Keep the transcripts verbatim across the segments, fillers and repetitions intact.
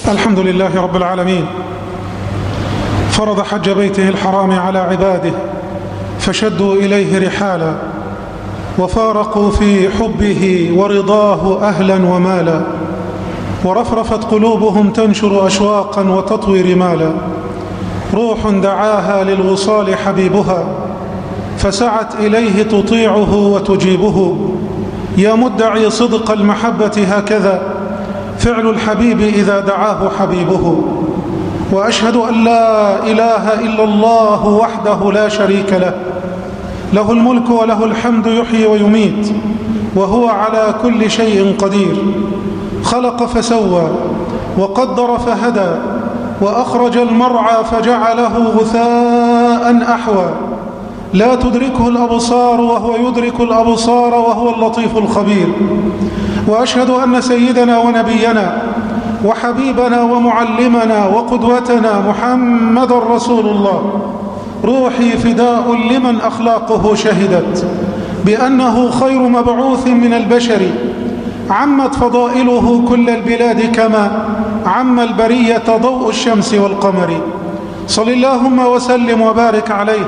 الحمد لله رب العالمين، فرض حج بيته الحرام على عباده فشدوا إليه رحالا، وفارقوا في حبه ورضاه أهلا ومالا، ورفرفت قلوبهم تنشر أشواقا وتطوي رمالا. روح دعاها للوصال حبيبها فسعت إليه تطيعه وتجيبه. يا مدعي صدق المحبة هكذا فعل الحبيب إذا دعاه حبيبه. وأشهد أن لا إله إلا الله وحده لا شريك له، له الملك وله الحمد يحيي ويميت وهو على كل شيء قدير. خلق فسوى وقدر فهدى وأخرج المرعى فجعله غثاء أحوى. لا تدركه الأبصار وهو يدرك الأبصار وهو اللطيف الخبير. وأشهد أن سيدنا ونبينا وحبيبنا ومعلمنا وقدوتنا محمد رسول الله روحي فداء لمن أخلاقه شهدت بأنه خير مبعوث من البشر، عمت فضائله كل البلاد كما عم البرية ضوء الشمس والقمر. صل اللهم وسلم وبارك عليه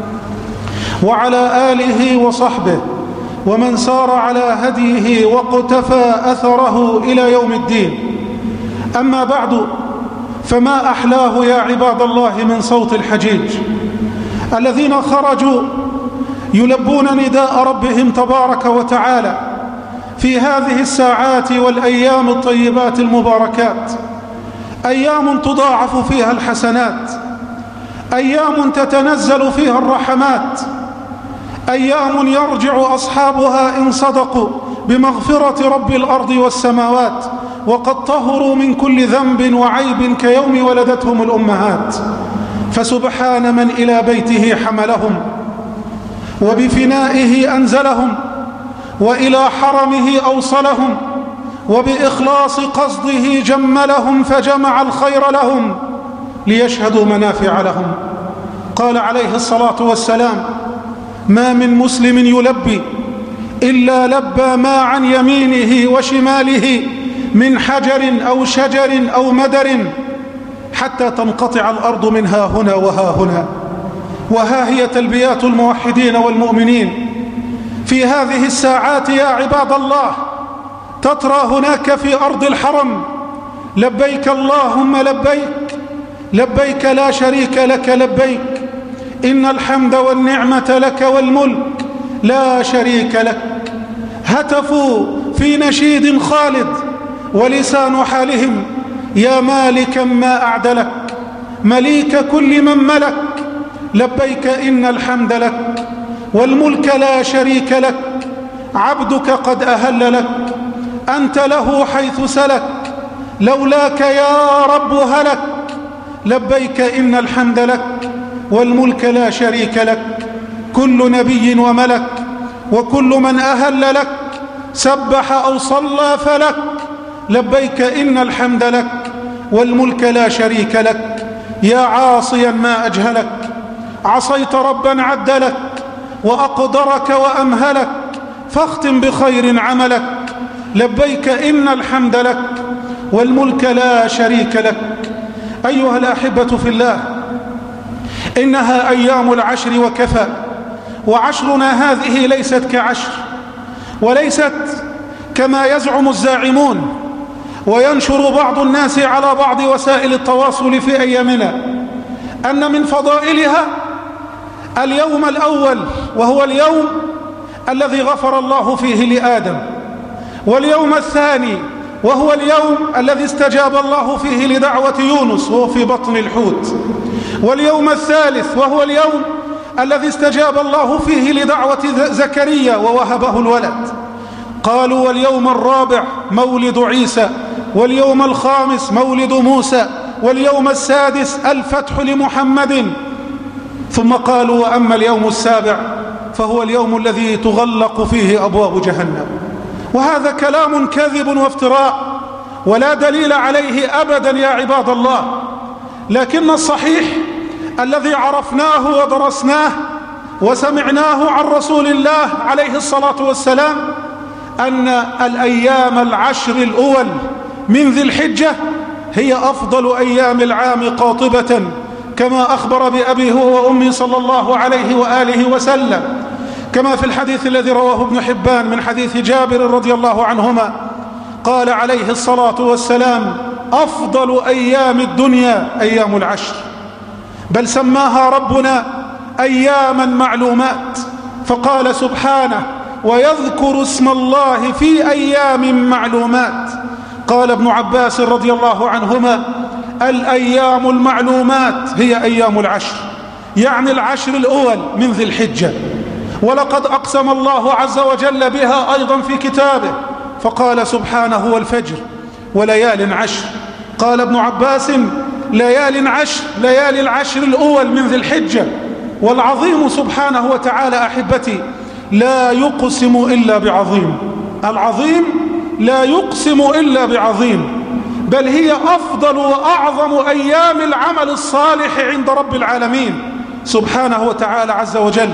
وعلى آله وصحبه ومن سار على هديه واقتفى أثره إلى يوم الدين. أما بعد، فما أحلاه يا عباد الله من صوت الحجيج الذين خرجوا يلبون نداء ربهم تبارك وتعالى في هذه الساعات والأيام الطيبات المباركات، أيام تضاعف فيها الحسنات، أيام تتنزل فيها الرحمات، أيام يرجع أصحابها إن صدقوا بمغفرة رب الأرض والسماوات وقد طهروا من كل ذنب وعيب كيوم ولدتهم الأمهات. فسبحان من إلى بيته حملهم وبفنائه أنزلهم وإلى حرمه أوصلهم وبإخلاص قصده جملهم فجمع الخير لهم ليشهدوا منافع لهم. قال عليه الصلاة والسلام: ما من مسلم يلبي إلا لبى ما عن يمينه وشماله من حجر أو شجر أو مدر حتى تنقطع الأرض من ها هنا وها هنا. وها هي تلبيات الموحدين والمؤمنين في هذه الساعات يا عباد الله. تترى هناك في أرض الحرم: لبيك اللهم لبيك، لبيك لا شريك لك لبيك، إن الحمد والنعمة لك والملك لا شريك لك. هتفوا في نشيد خالد ولسان حالهم: يا مالكا ما أعدلك، مليك كل من ملك، لبيك إن الحمد لك والملك لا شريك لك، عبدك قد أهل لك، أنت له حيث سلك، لولاك يا رب هلك، لبيك إن الحمد لك والملك لا شريك لك. كل نبي وملك وكل من أهل لك سبح أو صلى فلك، لبيك إن الحمد لك والملك لا شريك لك. يا عاصيا ما أجهلك، عصيت ربا عدلك وأقدرك وأمهلك، فاختم بخير عملك، لبيك إن الحمد لك والملك لا شريك لك. أيها الأحبة في الله، إنها أيام العشر وكفى، وعشرنا هذه ليست كعشر، وليست كما يزعم الزاعمون وينشر بعض الناس على بعض وسائل التواصل في أيامنا أن من فضائلها اليوم الأول، وهو اليوم الذي غفر الله فيه لآدم، واليوم الثاني وهو اليوم الذي استجاب الله فيه لدعوة يونس وهو في بطن الحوت، واليوم الثالث وهو اليوم الذي استجاب الله فيه لدعوة زكريا ووهبه الولد. قالوا واليوم الرابع مولد عيسى، واليوم الخامس مولد موسى، واليوم السادس الفتح لمحمد. ثم قالوا وأما اليوم السابع فهو اليوم الذي تغلق فيه أبواب جهنم. وهذا كلام كذب وافتراء ولا دليل عليه أبدا يا عباد الله. لكن الصحيح الذي عرفناه ودرسناه وسمعناه عن رسول الله عليه الصلاة والسلام أن الأيام العشر الأول من ذي الحجة هي أفضل أيام العام قاطبة، كما أخبر بأبي هو وأمي صلى الله عليه وآله وسلم، كما في الحديث الذي رواه ابن حبان من حديث جابر رضي الله عنهما قال عليه الصلاة والسلام: أفضل أيام الدنيا أيام العشر، بل سماها ربنا أياما معلومات، فقال سبحانه: ويذكر اسم الله في أيام معلومات. قال ابن عباس رضي الله عنهما: الأيام المعلومات هي أيام العشر، يعني العشر الأول من ذي الحجة، ولقد أقسم الله عز وجل بها أيضا في كتابه، فقال سبحانه: والفجر وليال عشر. قال ابن عباس: ليال عشر، ليالي العشر الأول من ذي الحجة. والعظيم سبحانه وتعالى أحبتي لا يقسم إلا بعظيم، العظيم لا يقسم إلا بعظيم، بل هي أفضل وأعظم أيام العمل الصالح عند رب العالمين سبحانه وتعالى عز وجل،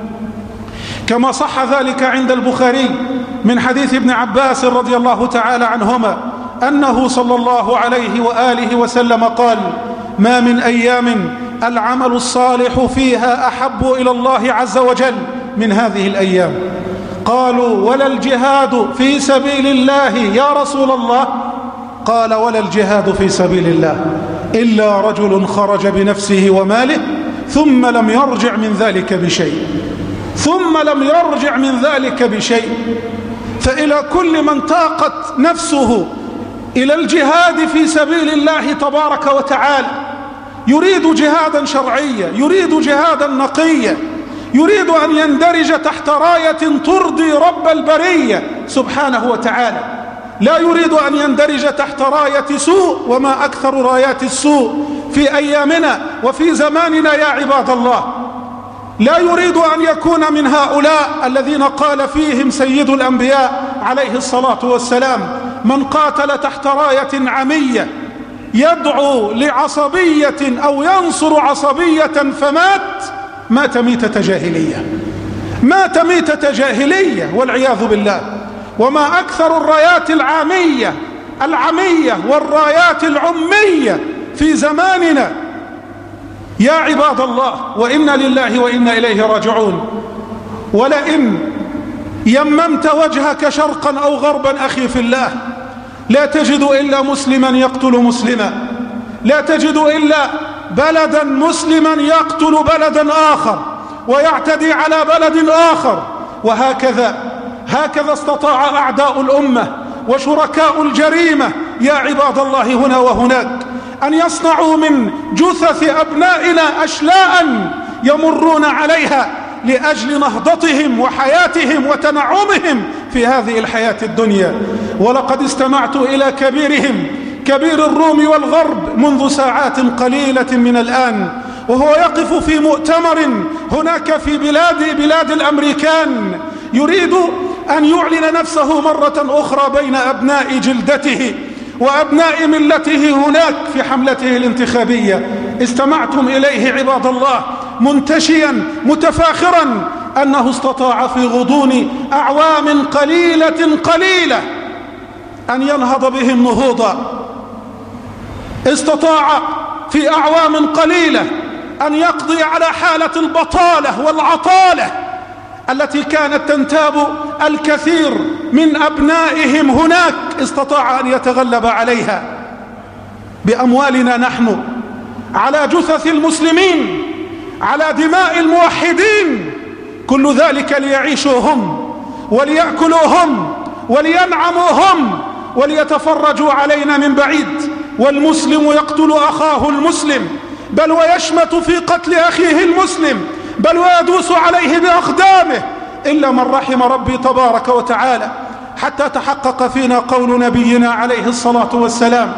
كما صح ذلك عند البخاري من حديث ابن عباس رضي الله تعالى عنهما أنه صلى الله عليه وآله وسلم قال: ما من أيام العمل الصالح فيها أحب إلى الله عز وجل من هذه الأيام. قالوا: ولا الجهاد في سبيل الله يا رسول الله؟ قال: ولا الجهاد في سبيل الله إلا رجل خرج بنفسه وماله ثم لم يرجع من ذلك بشيء، ثم لم يرجع من ذلك بشيء. فإلى كل من طاقت نفسه إلى الجهاد في سبيل الله تبارك وتعالى، يريد جهادا شرعيا، يريد جهادا نقيا، يريد أن يندرج تحت راية ترضي رب البرية سبحانه وتعالى، لا يريد أن يندرج تحت راية سوء، وما أكثر رايات السوء في أيامنا وفي زماننا يا عباد الله. لا يريد أن يكون من هؤلاء الذين قال فيهم سيد الأنبياء عليه الصلاة والسلام: من قاتل تحت راية عمية يدعو لعصبية أو ينصر عصبية فمات، مات ميتة جاهلية، مات ميتة جاهلية والعياذ بالله. وما أكثر الرايات العامية العمية والرايات العمية في زماننا يا عباد الله، وإنا لله وإنا إليه راجعون. ولئن يممت وجهك شرقا أو غربا أخي في الله، لا تجد إلا مسلما يقتل مسلما، لا تجد إلا بلدا مسلما يقتل بلدا آخر ويعتدي على بلد آخر. وهكذا هكذا استطاع أعداء الأمة وشركاء الجريمة يا عباد الله هنا وهناك أن يصنعوا من جثث أبنائنا أشلاء يمرون عليها لأجل نهضتهم وحياتهم وتنعمهم في هذه الحياة الدنيا. ولقد استمعت إلى كبيرهم كبير الروم والغرب منذ ساعات قليلة من الآن، وهو يقف في مؤتمر هناك في بلاد بلاد الأمريكان، يريد أن يعلن نفسه مرة أخرى بين أبناء جلدته وأبناء ملته هناك في حملته الانتخابية. استمعتم إليه عباد الله منتشيا متفاخرا أنه استطاع في غضون أعوام قليلة قليلة أن ينهض بهم نهوضا، استطاع في أعوام قليلة أن يقضي على حالة البطالة والعطالة التي كانت تنتاب الكثير من أبنائهم هناك، استطاع أن يتغلب عليها بأموالنا نحن، على جثث المسلمين، على دماء الموحدين، كل ذلك ليعيشوا هم وليأكلوا هم ولينعموا هم وليتفرجوا علينا من بعيد. والمسلم يقتل أخاه المسلم، بل ويشمت في قتل أخيه المسلم، بل ويدوس عليه بأقدامه، إلا من رحم ربي تبارك وتعالى، حتى تحقق فينا قول نبينا عليه الصلاة والسلام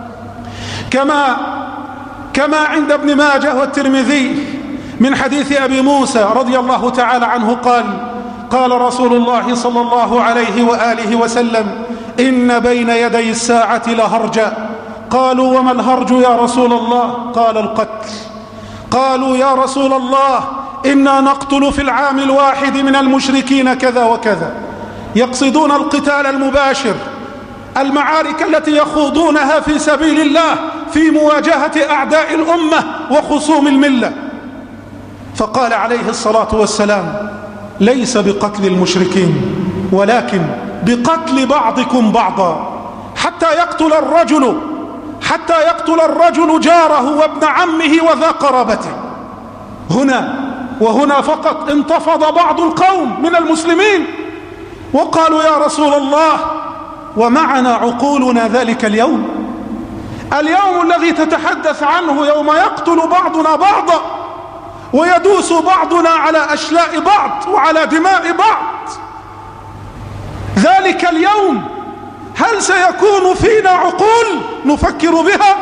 كما كما عند ابن ماجه والترمذي من حديث أبي موسى رضي الله تعالى عنه قال: قال رسول الله صلى الله عليه وآله وسلم: إن بين يدي الساعة لهرجا. قالوا: وما الهرج يا رسول الله؟ قال: القتل. قالوا: يا رسول الله إنا نقتل في العام الواحد من المشركين كذا وكذا، يقصدون القتال المباشر المعارك التي يخوضونها في سبيل الله في مواجهة أعداء الأمة وخصوم الملة. فقال عليه الصلاة والسلام: ليس بقتل المشركين ولكن بقتل بعضكم بعضا، حتى يقتل الرجل حتى يقتل الرجل جاره وابن عمه وذا قرابته. هنا وهنا فقط انتفض بعض القوم من المسلمين وقالوا: يا رسول الله، ومعنا عقولنا ذلك اليوم، اليوم الذي تتحدث عنه، يوم يقتل بعضنا بعضا ويدوس بعضنا على أشلاء بعض وعلى دماء بعض، ذلك اليوم هل سيكون فينا عقول نفكر بها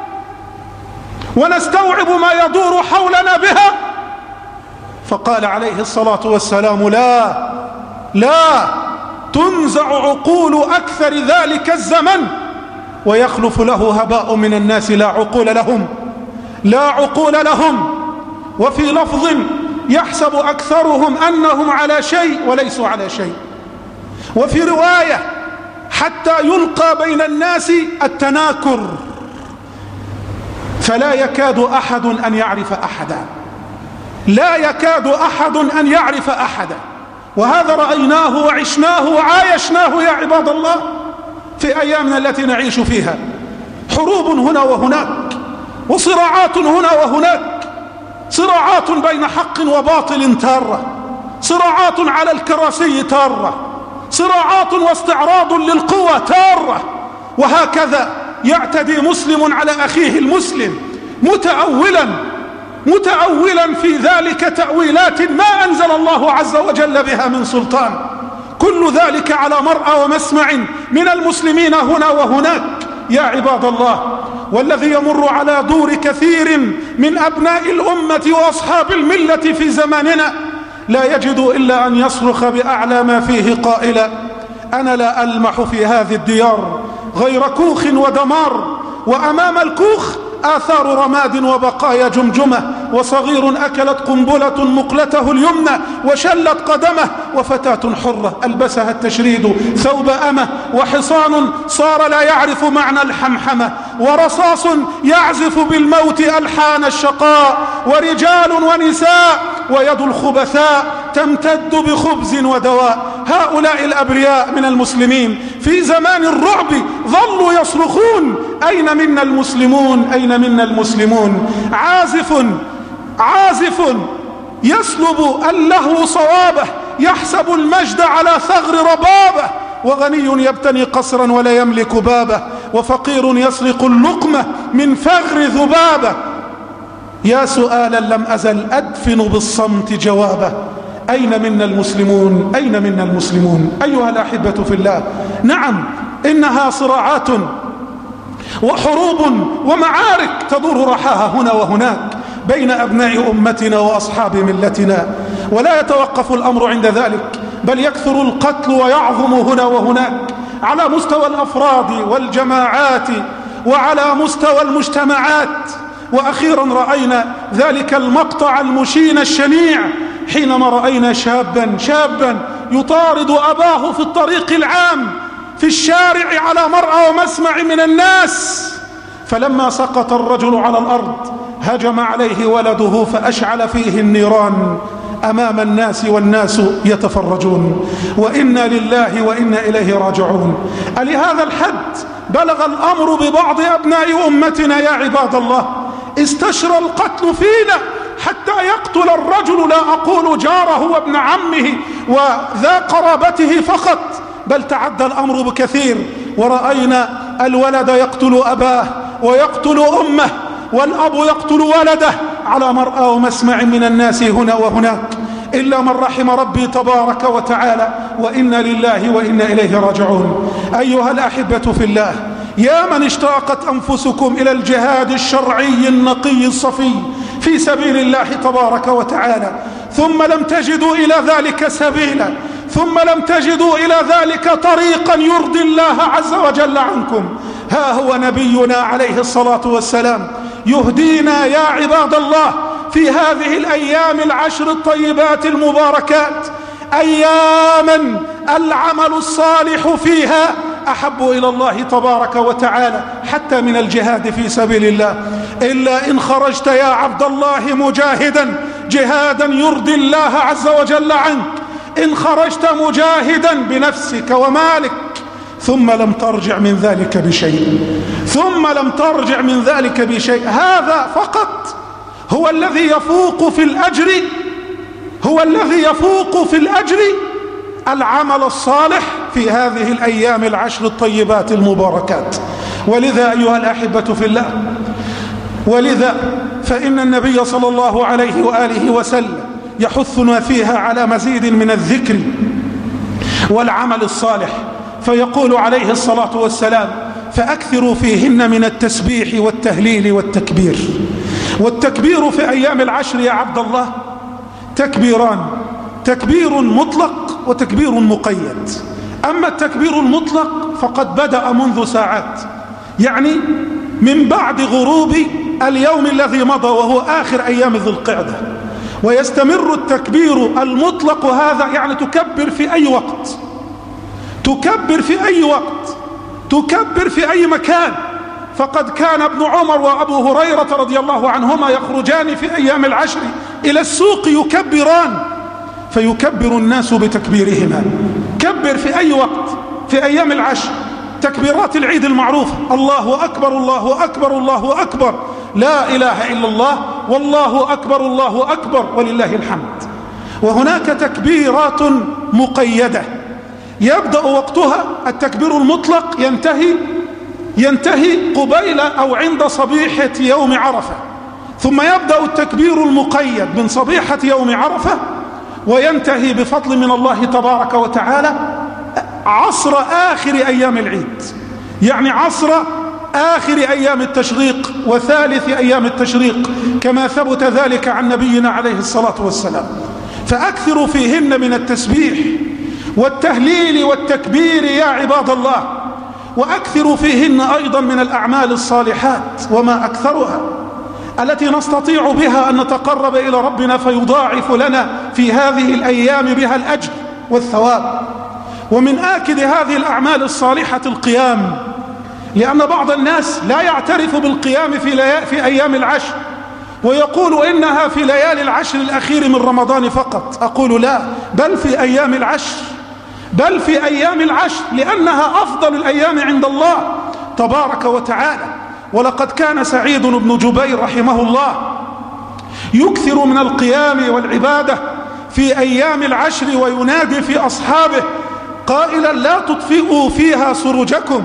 ونستوعب ما يدور حولنا بها؟ فقال عليه الصلاة والسلام: لا لا تنزع عقول أكثر ذلك الزمن ويخلف له هباء من الناس لا عقول لهم لا عقول لهم. وفي لفظ: يحسب أكثرهم أنهم على شيء وليسوا على شيء. وفي رواية: حتى يلقى بين الناس التناكر، فلا يكاد أحد أن يعرف أحدا، لا يكاد أحد أن يعرف أحدا. وهذا رأيناه وعشناه وعايشناه يا عباد الله في أيامنا التي نعيش فيها. حروب هنا وهناك، وصراعات هنا وهناك، صراعات بين حق وباطل تارة، صراعات على الكراسي تارة، صراعات واستعراض للقوى تارة. وهكذا يعتدي مسلم على أخيه المسلم متأولا متأولا في ذلك تأويلات ما أنزل الله عز وجل بها من سلطان. كل ذلك على مرأى ومسمع من المسلمين هنا وهناك يا عباد الله. والذي يمر على دور كثير من أبناء الأمة وأصحاب الملة في زماننا لا يجد إلا أن يصرخ بأعلى ما فيه قائلا: أنا لا ألمح في هذه الديار غير كوخ ودمار، وأمام الكوخ آثار رماد وبقايا جمجمة، وصغير أكلت قنبلة مقلته اليمنى وشلت قدمه، وفتاة حرة ألبسها التشريد ثوب أمه، وحصان صار لا يعرف معنى الحمحمة، ورصاص يعزف بالموت ألحان الشقاء، ورجال ونساء ويد الخبثاء تمتد بخبز ودواء. هؤلاء الأبرياء من المسلمين في زمان الرعب ظلوا يصرخون: أين منا المسلمون؟ أين منا المسلمون؟ عازف عازف يسلب اللهو صوابه، يحسب المجد على ثغر ربابه، وغني يبتني قصرا ولا يملك بابه، وفقير يسرق اللقمة من فغر ذبابه. يا سؤالا لم أزل أدفن بالصمت جوابه: أين منا المسلمون؟ أين منا المسلمون؟ أيها الأحبة في الله، نعم إنها صراعات وحروب ومعارك تدور رحاها هنا وهناك بين أبناء أمتنا وأصحاب ملتنا، ولا يتوقف الأمر عند ذلك، بل يكثر القتل ويعظم هنا وهناك على مستوى الأفراد والجماعات وعلى مستوى المجتمعات. وأخيرا رأينا ذلك المقطع المشين الشنيع حينما رأينا شابا شابا يطارد أباه في الطريق العام في الشارع على مرأى ومسمع من الناس، فلما سقط الرجل على الأرض هجم عليه ولده فأشعل فيه النيران أمام الناس والناس يتفرجون. وإنا لله وإنا إليه راجعون. ألهذا الحد بلغ الأمر ببعض أبناء أمتنا يا عباد الله، استشرى القتل فينا حتى يقتل الرجل، لا أقول جاره وابن عمه وذا قرابته فقط، بل تعدى الأمر بكثير. ورأينا الولد يقتل أباه ويقتل أمه، والأب يقتل ولده على مرأى ومسمع من الناس هنا وهناك، إلا من رحم ربي تبارك وتعالى. وإنا لله وإنا إليه راجعون. أيها الأحبة في الله، يا من اشتاقت أنفسكم إلى الجهاد الشرعي النقي الصفي في سبيل الله تبارك وتعالى، ثم لم تجدوا إلى ذلك سبيلا، ثم لم تجدوا إلى ذلك طريقا يرضي الله عز وجل عنكم، ها هو نبينا عليه الصلاة والسلام يهدينا يا عباد الله في هذه الأيام العشر الطيبات المباركات، أياما العمل الصالح فيها أحب إلى الله تبارك وتعالى حتى من الجهاد في سبيل الله، إلا إن خرجت يا عبد الله مجاهدا جهادا يرضي الله عز وجل عنك، إن خرجت مجاهدا بنفسك ومالك ثم لم ترجع من ذلك بشيء، ثم لم ترجع من ذلك بشيء، هذا فقط هو الذي يفوق في الأجر، هو الذي يفوق في الأجر العمل الصالح في هذه الأيام العشر الطيبات المباركات. ولذا أيها الأحبة في الله، ولذا فإن النبي صلى الله عليه وآله وسلم يحثنا فيها على مزيد من الذكر والعمل الصالح، فيقول عليه الصلاة والسلام: فأكثروا فيهن من التسبيح والتهليل والتكبير. والتكبير في أيام العشر يا عبد الله تكبيران: تكبير مطلق وتكبير مقيد. أما التكبير المطلق فقد بدأ منذ ساعات، يعني من بعد غروب اليوم الذي مضى وهو آخر أيام ذي القعدة، ويستمر التكبير المطلق هذا، يعني تكبر في أي وقت، تكبر في أي وقت، تكبر في أي مكان. فقد كان ابن عمر وأبو هريرة رضي الله عنهما يخرجان في أيام العشر إلى السوق يكبران، فيكبر الناس بتكبيرهما. كبر في أي وقت في أيام العشر، تكبيرات العيد المعروفة: الله أكبر الله أكبر الله أكبر، لا إله إلا الله، والله أكبر الله أكبر ولله الحمد. وهناك تكبيرات مقيدة يبدأ وقتها التكبير المطلق ينتهي ينتهي قبيل أو عند صبيحة يوم عرفة، ثم يبدأ التكبير المقيد من صبيحة يوم عرفة، وينتهي بفضل من الله تبارك وتعالى عصر آخر أيام العيد، يعني عصر آخر أيام التشريق وثالث أيام التشريق، كما ثبت ذلك عن نبينا عليه الصلاة والسلام. فأكثروا فيهن من التسبيح والتهليل والتكبير يا عباد الله، وأكثروا فيهن أيضا من الأعمال الصالحات، وما أكثرها التي نستطيع بها أن نتقرب إلى ربنا فيضاعف لنا في هذه الأيام بها الأجر والثواب. ومن آكد هذه الأعمال الصالحة القيام، لأن بعض الناس لا يعترف بالقيام في, في أيام العشر، ويقول إنها في ليالي العشر الأخير من رمضان فقط. أقول لا، بل في أيام العشر، بل في أيام العشر، لأنها أفضل الأيام عند الله تبارك وتعالى. ولقد كان سعيد بن جبير رحمه الله يكثر من القيام والعبادة في أيام العشر، وينادي في أصحابه قائلا: لا تطفئوا فيها سرجكم.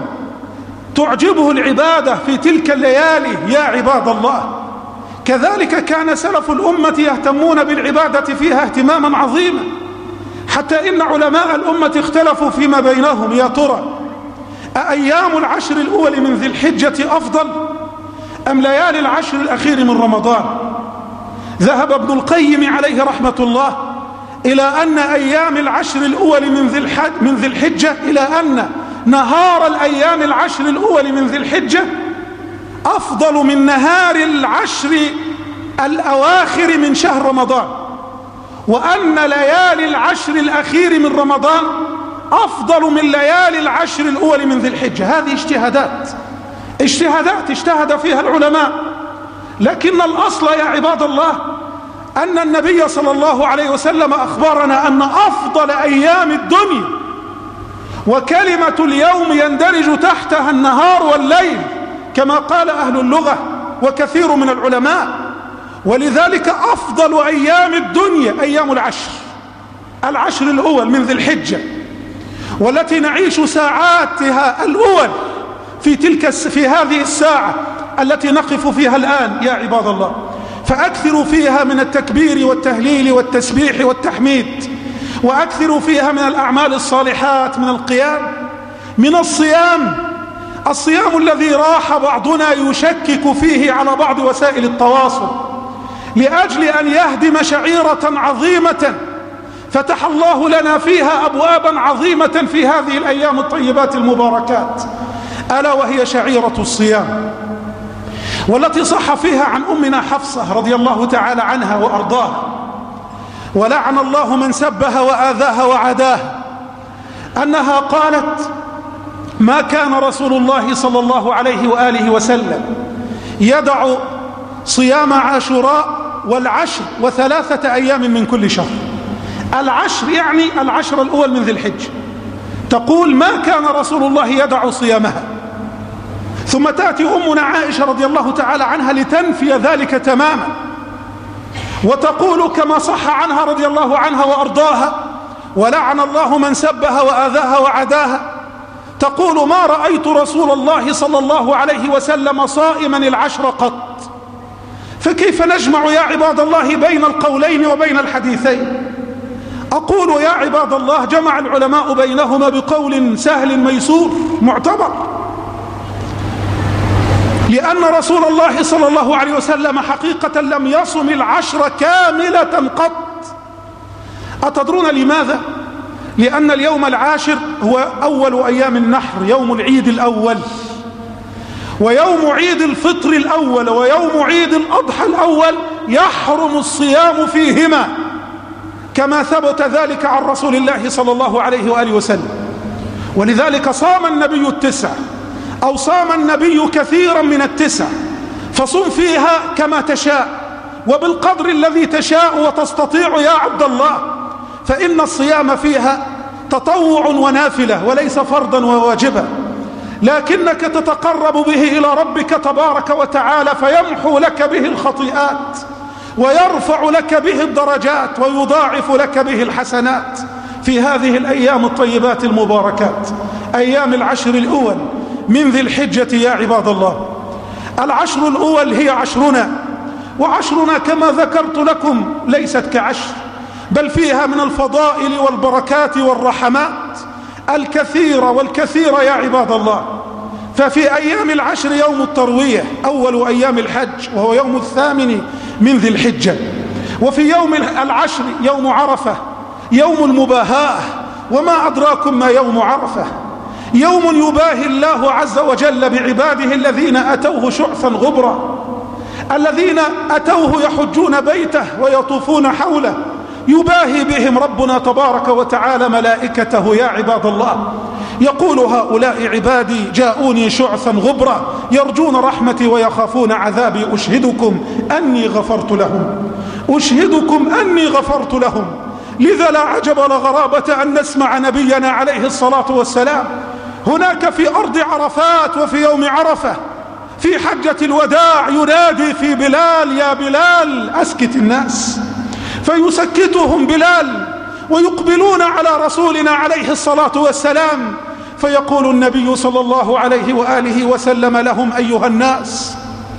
تعجبه العبادة في تلك الليالي يا عباد الله. كذلك كان سلف الأمة يهتمون بالعبادة فيها اهتماما عظيما، حتى إن علماء الأمة اختلفوا فيما بينهم: يا ترى أأيام العشر الأول من ذي الحجة أفضل أم ليالي العشر الأخير من رمضان؟ ذهب ابن القيم عليه رحمة الله إلى أن أيام العشر الأول من ذي الحج من ذي الحجة إلى أن نهار الأيام العشر الأول من ذي الحجة أفضل من نهار العشر الأواخر من شهر رمضان، وأن ليالي العشر الأخير من رمضان أفضل من ليالي العشر الأول من ذي الحجة. هذه اجتهادات اجتهادات اجتهد فيها العلماء، لكن الأصل يا عباد الله أن النبي صلى الله عليه وسلم أخبرنا أن أفضل أيام الدنيا، وكلمة اليوم يندرج تحتها النهار والليل كما قال أهل اللغة وكثير من العلماء. ولذلك أفضل أيام الدنيا أيام العشر، العشر الأول من ذي الحجة، والتي نعيش ساعاتها الأول في تلك في هذه الساعة التي نقف فيها الآن يا عباد الله. فأكثروا فيها من التكبير والتهليل والتسبيح والتحميد، وأكثروا فيها من الأعمال الصالحات، من القيام، من الصيام، الصيام الذي راح بعضنا يشكك فيه على بعض وسائل التواصل لأجل أن يهدم شعيرة عظيمة فتح الله لنا فيها أبوابا عظيمة في هذه الأيام الطيبات المباركات، ألا وهي شعيرة الصيام، والتي صح فيها عن أمنا حفصة رضي الله تعالى عنها وأرضاها، ولعن الله من سبها وآذاها وعداها، أنها قالت: ما كان رسول الله صلى الله عليه وآله وسلم يدع صيام عاشوراء والعشر وثلاثة أيام من كل شهر. العشر يعني العشر الأول من ذي الحجة، تقول ما كان رسول الله يدع صيامها. ثم تأتي أمنا عائشة رضي الله تعالى عنها لتنفي ذلك تماما، وتقول كما صح عنها رضي الله عنها وأرضاها: ولعن الله من سبها وآذاها وعداها. تقول: ما رأيت رسول الله صلى الله عليه وسلم صائما العشر قط. فكيف نجمع يا عباد الله بين القولين وبين الحديثين؟ أقول يا عباد الله: جمع العلماء بينهما بقول سهل ميسور معتبر، لأن رسول الله صلى الله عليه وسلم حقيقة لم يصم العشر كاملة قط. أتدرون لماذا؟ لأن اليوم العاشر هو أول أيام النحر، يوم العيد الأول، ويوم عيد الفطر الأول ويوم عيد الأضحى الأول يحرم الصيام فيهما، كما ثبت ذلك عن رسول الله صلى الله عليه وآله وسلم. ولذلك صام النبي التسع، أو صام النبي كثيرا من التسع، فصم فيها كما تشاء وبالقدر الذي تشاء وتستطيع يا عبد الله، فإن الصيام فيها تطوع ونافلة وليس فرضا وواجبا، لكنك تتقرب به إلى ربك تبارك وتعالى، فيمحو لك به الخطيئات ويرفع لك به الدرجات ويضاعف لك به الحسنات في هذه الأيام الطيبات المباركات، أيام العشر الأول من ذي الحجة يا عباد الله. العشر الأول هي عشرنا، وعشرنا كما ذكرت لكم ليست كعشر، بل فيها من الفضائل والبركات والرحمات الكثيرة والكثيرة يا عباد الله. ففي أيام العشر يوم التروية أول أيام الحج، وهو يوم الثامن من ذي الحجة. وفي يوم العشر يوم عرفة، يوم المباهاة، وما أدراكم ما يوم عرفة؟ يوم يباهي الله عز وجل بعباده الذين أتوه شعثا غبرا، الذين أتوه يحجون بيته ويطوفون حوله، يباهي بهم ربنا تبارك وتعالى ملائكته يا عباد الله، يقول: هؤلاء عبادي جاءوني شعثا غبرا يرجون رحمتي ويخافون عذابي، أشهدكم أني غفرت لهم، أشهدكم أني غفرت لهم. لذا لا عجب ولا غرابة أن نسمع نبينا عليه الصلاة والسلام هناك في أرض عرفات وفي يوم عرفة في حجة الوداع ينادي في بلال: يا بلال أسكت الناس، فيسكتهم بلال ويقبلون على رسولنا عليه الصلاة والسلام، فيقول النبي صلى الله عليه وآله وسلم لهم: أيها الناس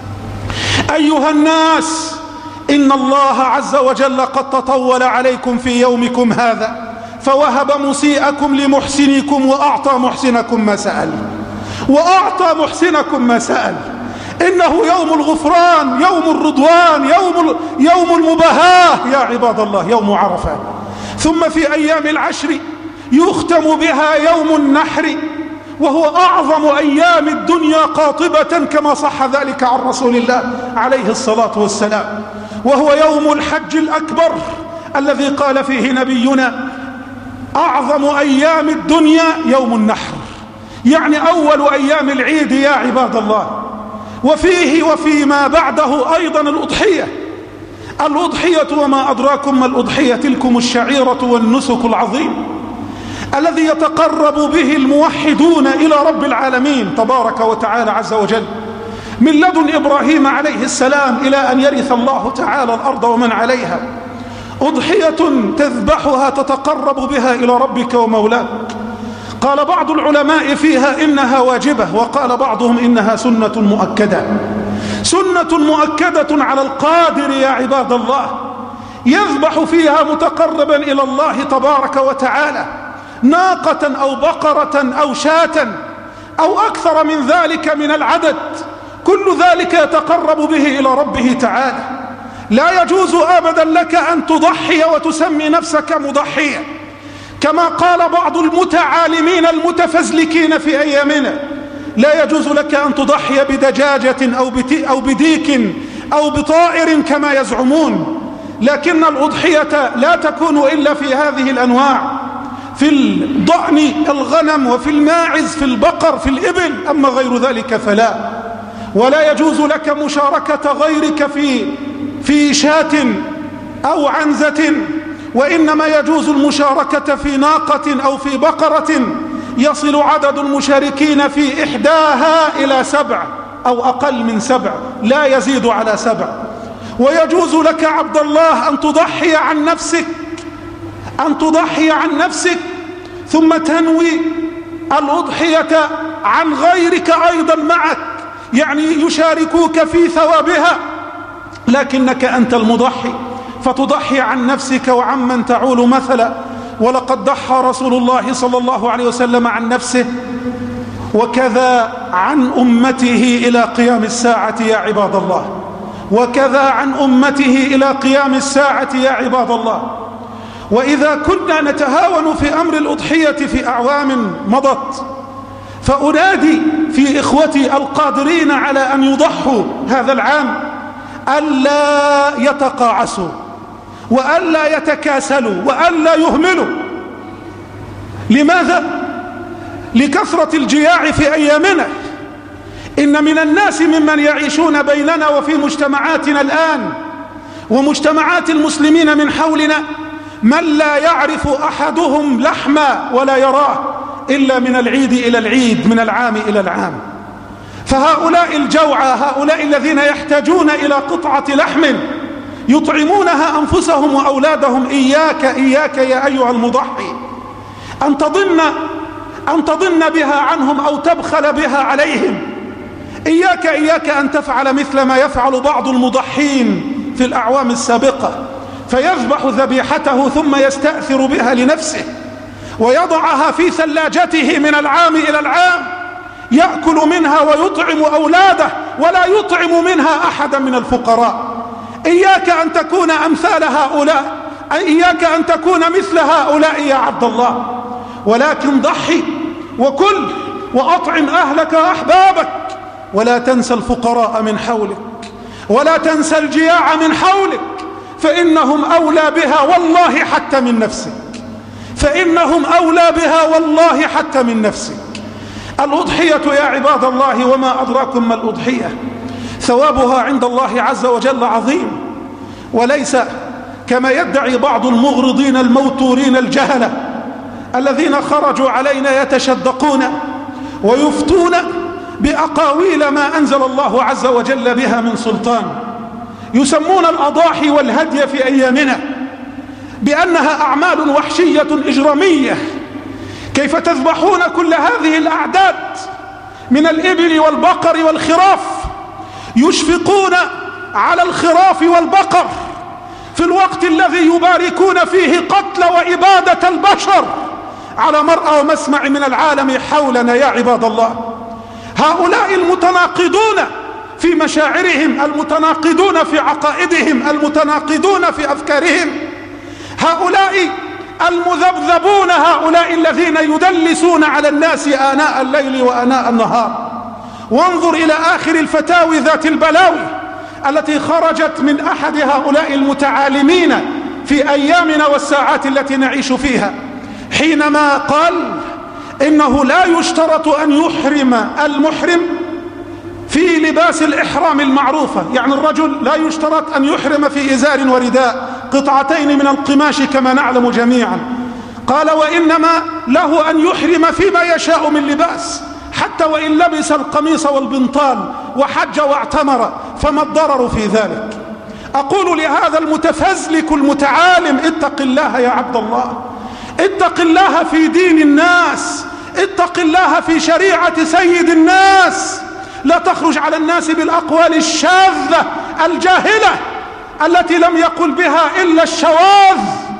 أيها الناس إن الله عز وجل قد تطول عليكم في يومكم هذا، فوهب مسيئكم لمحسنكم وأعطى محسنكم ما سأل وأعطى محسنكم ما سأل. إنه يوم الغفران، يوم الرضوان، يوم يوم المباهاة يا عباد الله، يوم عرفة. ثم في أيام العشر يختم بها يوم النحر، وهو أعظم أيام الدنيا قاطبة كما صح ذلك عن رسول الله عليه الصلاة والسلام، وهو يوم الحج الأكبر الذي قال فيه نبينا: أعظم أيام الدنيا يوم النحر، يعني أول أيام العيد يا عباد الله. وفيه وفيما بعده أيضا الأضحية. الأضحية وما أدراكم ما الأضحية؟ تلكم الشعيرة والنسك العظيم الذي يتقرب به الموحدون إلى رب العالمين تبارك وتعالى عز وجل، من لدن إبراهيم عليه السلام إلى أن يرث الله تعالى الأرض ومن عليها. أضحية تذبحها تتقرب بها إلى ربك ومولاك. قال بعض العلماء فيها إنها واجبة، وقال بعضهم إنها سنة مؤكدة، سنة مؤكدة على القادر يا عباد الله، يذبح فيها متقربا إلى الله تبارك وتعالى ناقة أو بقرة أو شاة أو أكثر من ذلك من العدد، كل ذلك يتقرب به إلى ربه تعالى. لا يجوز أبدا لك أن تضحي وتسمي نفسك مضحيا، كما قال بعض المتعالمين المتفزلكين في أيامنا: لا يجوز لك أن تضحي بدجاجة أو, أو بديك أو بطائر كما يزعمون، لكن الأضحية لا تكون إلا في هذه الأنواع. في الضأن الغنم، وفي الماعز في البقر في الإبل، أما غير ذلك فلا. ولا يجوز لك مشاركة غيرك في في شاة أو عنزة، وإنما يجوز المشاركة في ناقة أو في بقرة يصل عدد المشاركين في إحداها إلى سبع أو أقل من سبع، لا يزيد على سبع. ويجوز لك عبد الله أن تضحي عن نفسك أن تضحي عن نفسك ثم تنوي الأضحية عن غيرك أيضا معك، يعني يشاركوك في ثوابها، لكنك أنت المضحي، فتضحي عن نفسك وعمن تعول مثلا. ولقد ضحى رسول الله صلى الله عليه وسلم عن نفسه، وكذا عن أمته إلى قيام الساعة يا عباد الله، وكذا عن أمته إلى قيام الساعة يا عباد الله. وإذا كنا نتهاون في أمر الأضحية في أعوام مضت، فأنادي في إخوتي القادرين على أن يضحوا هذا العام ألا يتقاعسوا، وألا يتكاسلوا، وألا يهملوا. لماذا؟ لكثرة الجياع في أيامنا. إن من الناس ممن يعيشون بيننا وفي مجتمعاتنا الآن ومجتمعات المسلمين من حولنا من لا يعرف أحدهم لحما ولا يراه إلا من العيد إلى العيد، من العام إلى العام. فهؤلاء الجوعى، هؤلاء الذين يحتاجون إلى قطعة لحم يطعمونها أنفسهم وأولادهم، إياك إياك يا أيها المضحي أن تضن أن تضن بها عنهم أو تبخل بها عليهم. إياك إياك أن تفعل مثل ما يفعل بعض المضحين في الأعوام السابقة، فيذبح ذبيحته ثم يستأثر بها لنفسه ويضعها في ثلاجته من العام إلى العام، يأكل منها ويطعم أولاده ولا يطعم منها أحدا من الفقراء. إياك أن تكون أمثال هؤلاء، إياك أن تكون مثل هؤلاء يا عبد الله، ولكن ضحي وكل وأطعم أهلك وأحبابك، ولا تنسى الفقراء من حولك، ولا تنسى الجياع من حولك، فإنهم أولى بها والله حتى من نفسك، فإنهم أولى بها والله حتى من نفسك. الأضحية يا عباد الله، وما أدراكم ما الأضحية، ثوابها عند الله عز وجل عظيم، وليس كما يدعي بعض المغرضين الموتورين الجهلة الذين خرجوا علينا يتشدقون ويفتون بأقاويل ما أنزل الله عز وجل بها من سلطان، يسمون الأضاحي والهدي في أيامنا بأنها أعمال وحشية إجرامية. كيف تذبحون كل هذه الأعداد من الإبل والبقر والخراف، يشفقون على الخراف والبقر في الوقت الذي يباركون فيه قتل وإبادة البشر على مرأى ومسمع من العالم حولنا يا عباد الله. هؤلاء المتناقضون في مشاعرهم، المتناقضون في عقائدهم، المتناقضون في أفكارهم، هؤلاء المذبذبون، هؤلاء الذين يدلسون على الناس آناء الليل وآناء النهار. وانظر إلى آخر الفتاوي ذات البلاوي التي خرجت من أحد هؤلاء المتعالمين في أيامنا والساعات التي نعيش فيها، حينما قال إنه لا يشترط أن يحرم المحرم في لباس الإحرام المعروفة، يعني الرجل لا يشترط أن يحرم في إزار ورداء، قطعتين من القماش كما نعلم جميعا. قال وإنما له أن يحرم فيما يشاء من لباس، حتى وإن لبس القميص والبنطال وحج واعتمر، فما الضرر في ذلك؟ أقول لهذا المتفزلك المتعالم اتق الله يا عبد الله، اتق الله في دين الناس، اتق الله في شريعة سيد الناس. لا تخرج على الناس بالأقوال الشاذة الجاهلة التي لم يقل بها إلا الشواذ.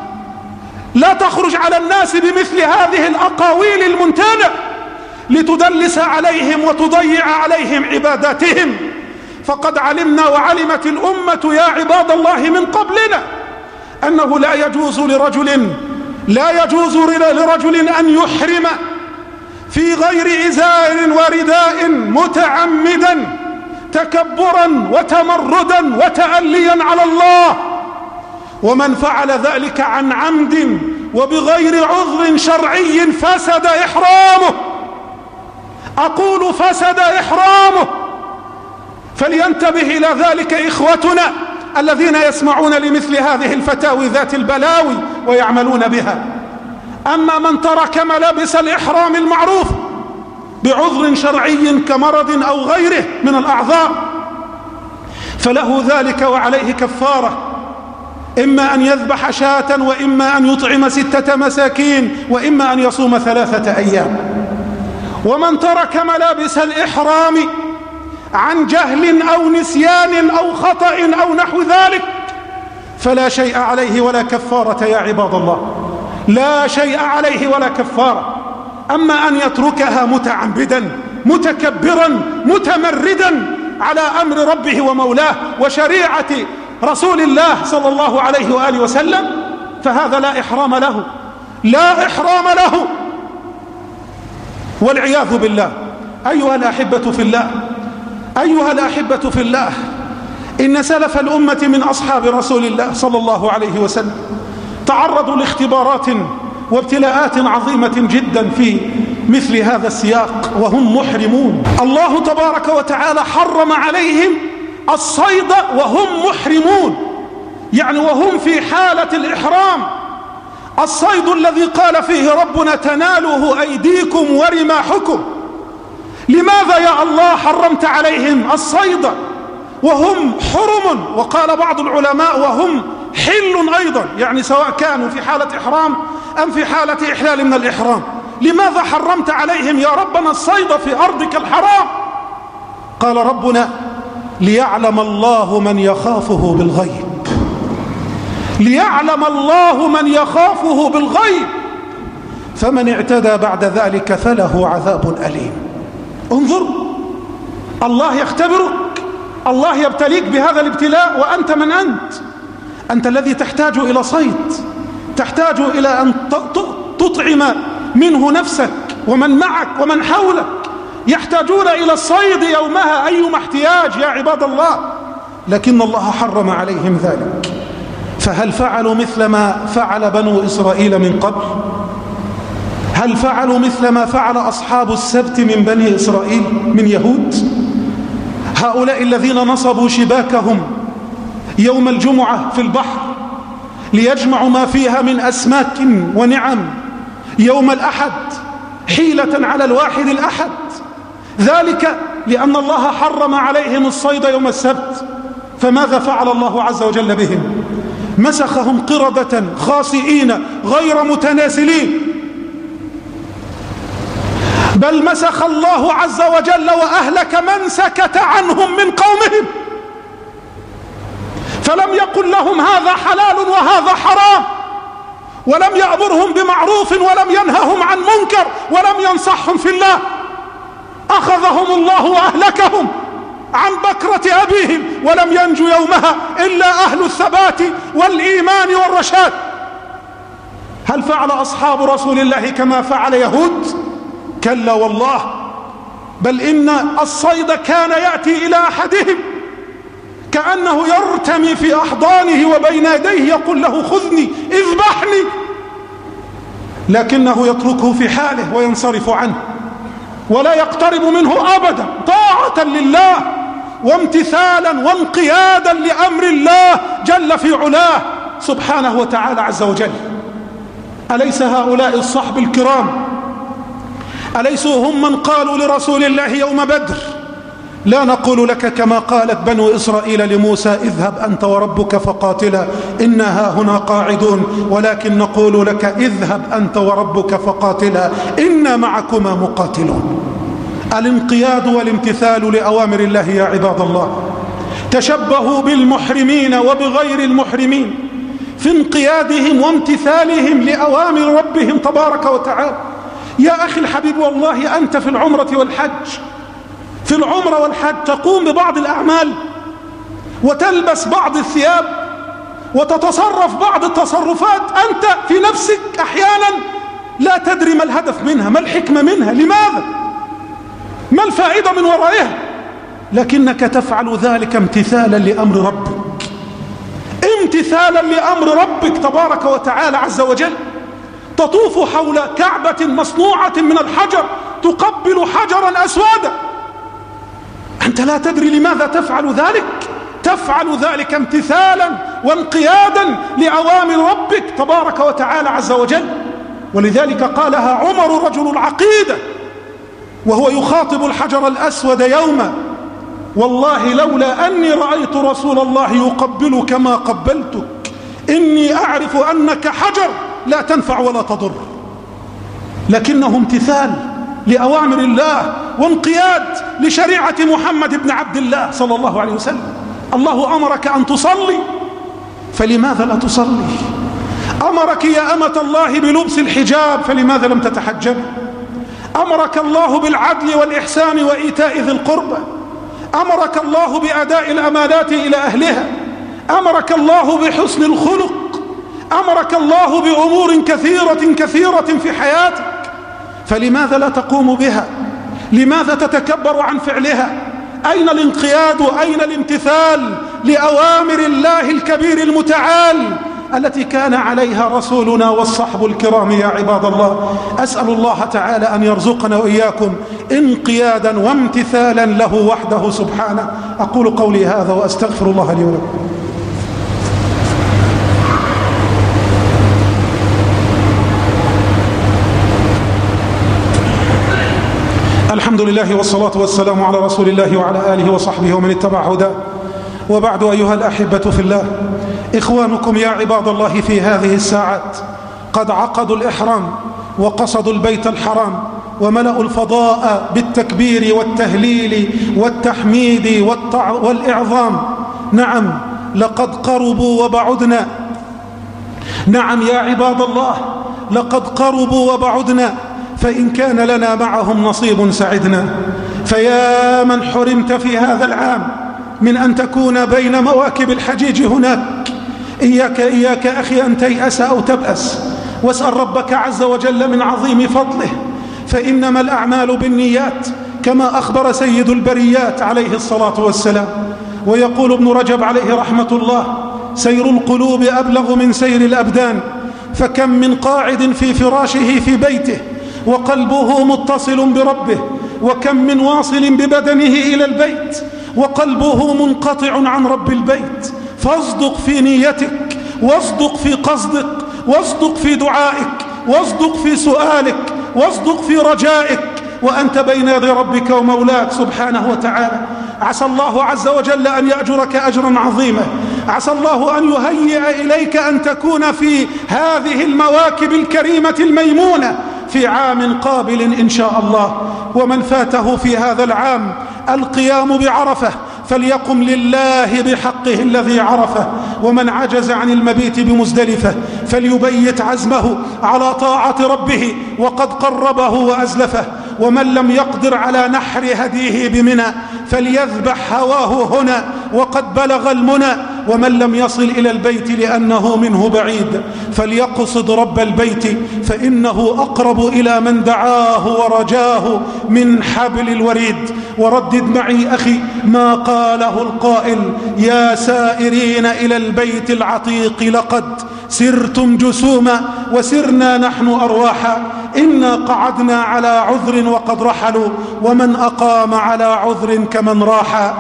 لا تخرج على الناس بمثل هذه الأقاويل المنتنة لتدلس عليهم وتضيع عليهم عباداتهم. فقد علمنا وعلمت الأمة يا عباد الله من قبلنا أنه لا يجوز لرجل لا يجوز لرجل أن يحرم في غير إزار ورداء متعمدا تكبرا وتمردا وتأليا على الله. ومن فعل ذلك عن عمد وبغير عذر شرعي فسد إحرامه. أقول فسد إحرامه. فلينتبه إلى ذلك إخوتنا الذين يسمعون لمثل هذه الفتاوي ذات البلاوي ويعملون بها. أما من ترك ملابس الإحرام المعروف بعذر شرعي كمرض أو غيره من الأعذار فله ذلك وعليه كفارة، إما أن يذبح شاة، وإما أن يطعم ستة مساكين، وإما أن يصوم ثلاثة أيام. ومن ترك ملابس الإحرام عن جهل أو نسيان أو خطأ أو نحو ذلك فلا شيء عليه ولا كفارة يا عباد الله، لا شيء عليه ولا كفارة. أما أن يتركها متعمدا متكبرا متمردا على أمر ربه ومولاه وشريعة رسول الله صلى الله عليه وآله وسلم فهذا لا إحرام له، لا إحرام له والعياذ بالله. أيها الأحبة في الله، أيها الأحبة في الله، إن سلف الأمة من أصحاب رسول الله صلى الله عليه وسلم تعرضوا لاختبارات وابتلاءات عظيمة جدا في مثل هذا السياق وهم محرمون. الله تبارك وتعالى حرم عليهم الصيد وهم محرمون، يعني وهم في حالة الإحرام. الصيد الذي قال فيه ربنا تناله أيديكم ورماحكم. لماذا يا الله حرمت عليهم الصيد وهم حرم؟ وقال بعض العلماء وهم حل أيضا، يعني سواء كانوا في حالة إحرام أم في حالة إحلال من الإحرام. لماذا حرمت عليهم يا ربنا الصيد في أرضك الحرام؟ قال ربنا ليعلم الله من يخافه بالغيب، ليعلم الله من يخافه بالغيب، فمن اعتدى بعد ذلك فله عذاب أليم. انظر، الله يختبرك، الله يبتليك بهذا الابتلاء، وأنت من أنت؟ أنت الذي تحتاج إلى صيد، تحتاج إلى أن تطعم منه نفسك ومن معك ومن حولك، يحتاجون إلى الصيد يومها أيما احتياج يا عباد الله، لكن الله حرم عليهم ذلك. فهل فعلوا مثل ما فعل بنو إسرائيل من قبل؟ هل فعلوا مثل ما فعل أصحاب السبت من بني إسرائيل من يهود؟ هؤلاء الذين نصبوا شباكهم يوم الجمعة في البحر ليجمعوا ما فيها من أسماك ونعم يوم الأحد حيلة على الواحد الأحد، ذلك لأن الله حرم عليهم الصيد يوم السبت. فماذا فعل الله عز وجل بهم؟ مسخهم قردة خاسئين غير متناسلين، بل مسخ الله عز وجل وأهلك من سكت عنهم من قومهم، فلم يقل لهم هذا حلال وهذا حرام، ولم يأمرهم بمعروف ولم ينههم عن منكر ولم ينصحهم في الله. أخذهم الله وأهلكهم عن بكرة أبيهم، ولم ينجو يومها إلا أهل الثبات والإيمان والرشاد. هل فعل أصحاب رسول الله كما فعل يهود؟ كلا والله، بل إن الصيد كان يأتي إلى أحدهم كأنه يرتمي في أحضانه وبين يديه يقول له خذني اذبحني، لكنه يتركه في حاله وينصرف عنه ولا يقترب منه أبدا، طاعة لله وامتثالا وانقيادا لأمر الله جل في علاه سبحانه وتعالى عز وجل. أليس هؤلاء الصحب الكرام، أليسوا هم من قالوا لرسول الله يوم بدر لا نقول لك كما قالت بنو إسرائيل لموسى اذهب أنت وربك فقاتلا إنا هنا قاعدون، ولكن نقول لك اذهب أنت وربك فقاتلا إنا معكما مقاتلون. الانقياد والامتثال لأوامر الله يا عباد الله. تشبهوا بالمحرمين وبغير المحرمين في انقيادهم وامتثالهم لأوامر ربهم تبارك وتعالى. يا أخي الحبيب، والله أنت في العمرة والحج، في العمرة والحج تقوم ببعض الأعمال وتلبس بعض الثياب وتتصرف بعض التصرفات أنت في نفسك أحيانا لا تدري ما الهدف منها، ما الحكمة منها، لماذا، ما الفائدة من ورائها، لكنك تفعل ذلك امتثالا لأمر ربك، امتثالا لأمر ربك تبارك وتعالى عز وجل. تطوف حول كعبة مصنوعة من الحجر تقبل حجرا أسودا، أنت لا تدري لماذا تفعل ذلك؟ تفعل ذلك امتثالا وانقيادا لأوامر ربك تبارك وتعالى عز وجل. ولذلك قالها عمر رجل العقيدة وهو يخاطب الحجر الأسود يوما: والله لولا أني رأيت رسول الله يقبلك ما قبلتك، إني أعرف أنك حجر لا تنفع ولا تضر. لكنه امتثال لأوامر الله وانقياد لشريعة محمد بن عبد الله صلى الله عليه وسلم. الله أمرك أن تصلي، فلماذا لا تصلي؟ أمرك يا أمة الله بلبس الحجاب، فلماذا لم تتحجب؟ أمرك الله بالعدل والإحسان وإيتاء ذي القربى، أمرك الله بأداء الأمانات إلى أهلها، أمرك الله بحسن الخلق، أمرك الله بأمور كثيرة كثيرة في حياتك، فلماذا لا تقوم بها؟ لماذا تتكبر عن فعلها؟ أين الانقياد؟ أين الامتثال لأوامر الله الكبير المتعال التي كان عليها رسولنا والصحب الكرام يا عباد الله؟ أسأل الله تعالى أن يرزقنا وإياكم انقيادا وامتثالا له وحده سبحانه. أقول قولي هذا وأستغفر الله لي ولكم. الحمد لله والصلاة والسلام على رسول الله وعلى آله وصحبه ومن اتبع هداه، وبعد. أيها الأحبة في الله، إخوانكم يا عباد الله في هذه الساعات قد عقدوا الإحرام وقصدوا البيت الحرام وملأوا الفضاء بالتكبير والتهليل والتحميد والتع... والإعظام. نعم، لقد قربوا وبعدنا. نعم يا عباد الله، لقد قربوا وبعدنا، فإن كان لنا معهم نصيب سعدنا. فيا من حرمت في هذا العام من أن تكون بين مواكب الحجيج هناك، إياك إياك أخي أن تيأس أو تبأس، واسأل ربك عز وجل من عظيم فضله، فإنما الأعمال بالنيات كما أخبر سيد البريات عليه الصلاة والسلام. ويقول ابن رجب عليه رحمة الله: سير القلوب أبلغ من سير الأبدان، فكم من قاعد في فراشه في بيته وقلبه متصل بربه، وكم من واصل ببدنه إلى البيت وقلبه منقطع عن رب البيت. فاصدق في نيتك، واصدق في قصدك، واصدق في دعائك، واصدق في سؤالك، واصدق في رجائك وأنت بين يدي ربك ومولاك سبحانه وتعالى. عسى الله عز وجل أن يأجرك أجرا عظيما، عسى الله أن يهيئ إليك أن تكون في هذه المواكب الكريمة الميمونة في عام قابل إن شاء الله. ومن فاته في هذا العام القيام بعرفة فليقم لله بحقه الذي عرفه، ومن عجز عن المبيت بمزدلفة فليبيت عزمه على طاعة ربه وقد قربه وأزلفه، ومن لم يقدر على نحر هديه بمنى فليذبح هواه هنا وقد بلغ المنى، ومن لم يصل إلى البيت لأنه منه بعيد فليقصد رب البيت فإنه أقرب إلى من دعاه ورجاه من حبل الوريد. وردد معي أخي ما قاله القائل: يا سائرين إلى البيت العتيق لقد سرتم جسوما وسرنا نحن أرواحا، إنا قعدنا على عذر وقد رحلوا، ومن أقام على عذر كمن راح.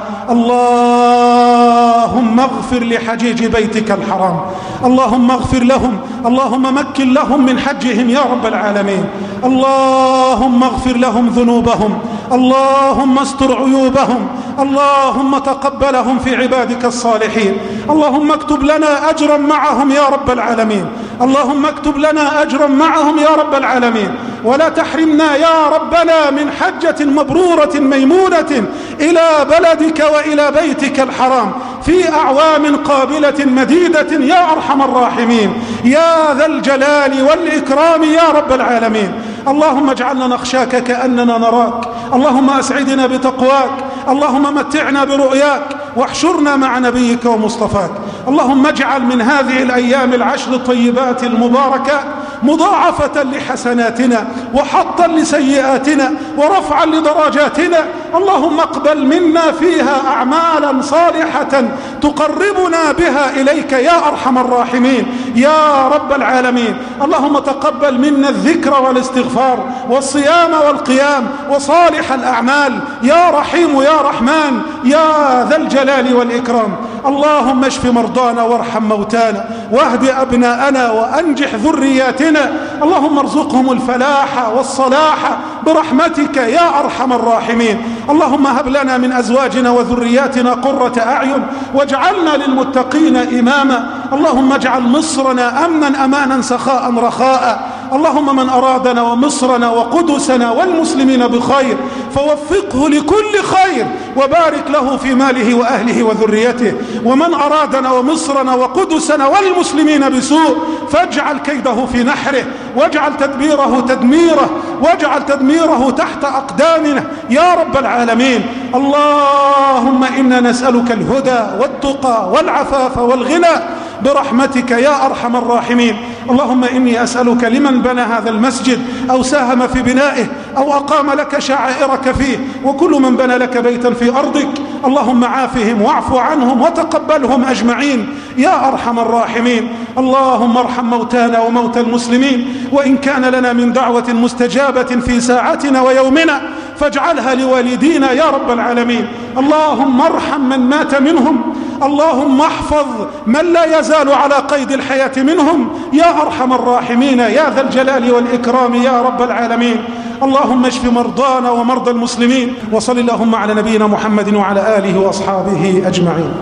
اللهم اغفر لحجيج بيتك الحرام، اللهم اغفر لهم، اللهم مكن لهم من حجهم يا رب العالمين، اللهم اغفر لهم ذنوبهم، اللهم استر عيوبهم، اللهم تقبلهم في عبادك الصالحين، اللهم اكتب لنا أجرا معهم يا رب العالمين، اللهم اكتب لنا أجرا معهم يا رب العالمين، ولا تحرمنا يا ربنا من حجة مبرورة ميمونة إلى بلدك وإلى بيتك الحرام في أعوام قابلة مديدة يا أرحم الراحمين يا ذا الجلال والإكرام يا رب العالمين. اللهم اجعلنا نخشاك كأننا نراك، اللهم أسعدنا بتقواك، اللهم متعنا برؤياك، واحشرنا مع نبيك ومصطفاك. اللهم اجعل من هذه الأيام العشر الطيبات المباركة مضاعفة لحسناتنا وحطا لسيئاتنا ورفعا لدرجاتنا. اللهم اقبل منا فيها أعمالا صالحة تقربنا بها إليك يا أرحم الراحمين يا رب العالمين. اللهم تقبل منا الذكر والاستغفار والصيام والقيام وصالح الأعمال يا رحيم يا رحمن يا ذا الجلال والإكرام. اللهم اشف مرضانا وارحم موتانا واهد أبناءنا وأنجح ذرياتنا. اللهم ارزقهم الفلاح والصلاح برحمتك يا أرحم الراحمين. اللهم هب لنا من أزواجنا وذرياتنا قرة أعين واجعلنا للمتقين إماما. اللهم اجعل مصرنا أمنا أمانا سخاء رخاء. اللهم من أرادنا ومصرنا وقدسنا والمسلمين بخير فوفقه لكل خير وبارك له في ماله وأهله وذريته، ومن أرادنا ومصرنا وقدسنا والمسلمين بسوء فاجعل كيده في نحره واجعل تدبيره تدميره واجعل تدميره تحت أقدامنا يا رب العالمين. اللهم إنا نسألك الهدى والتقى والعفاف والغنى برحمتك يا أرحم الراحمين. اللهم إني أسألك لمن بنى هذا المسجد أو ساهم في بنائه أو أقام لك شعائرك فيه وكل من بنى لك بيتا في أرضك، اللهم عافهم واعف عنهم وتقبلهم أجمعين يا أرحم الراحمين. اللهم ارحم موتانا وموتى المسلمين، وإن كان لنا من دعوة مستجابة في ساعتنا ويومنا فاجعلها لوالدينا يا رب العالمين. اللهم ارحم من مات منهم، اللهم احفظ من لا يزال على قيد الحياة منهم يا أرحم الراحمين يا ذا الجلال والإكرام يا رب العالمين. اللهم اشف مرضانا ومرضى المسلمين، وصل اللهم على نبينا محمد وعلى آله وأصحابه أجمعين.